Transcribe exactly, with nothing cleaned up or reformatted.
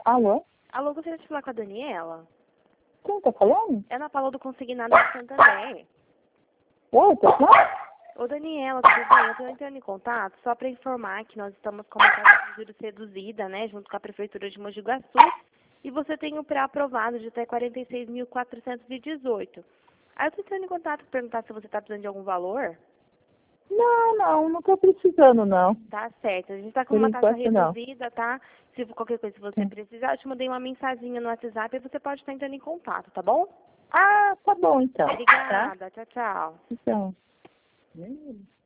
Alô? Alô, gostaria de falar com a Daniela? Quem tá falando? É Ana Paula do Consignado de Santander. Oi, tá falando? Ô, Daniela, tudo bem? Eu estou entrando em contato só para informar que nós estamos com uma taxa de juros reduzida, né, junto com a Prefeitura de Mogi Guaçu, e você tem um pré-aprovado de até quarenta e seis mil quatrocentos e dezoito. Aí eu estou entrando em contato para perguntar se você está precisando de algum valor. Não, não, não tô precisando, não. Tá certo. A gente está com Por uma taxa enquanto, não. reduzida, tá? Se for qualquer coisa que você precisar, eu te mandei uma mensaginha no WhatsApp e você pode estar entrando em contato, tá bom? Ah, tá bom, então. Tá? Obrigada. Tchau, tchau. Então.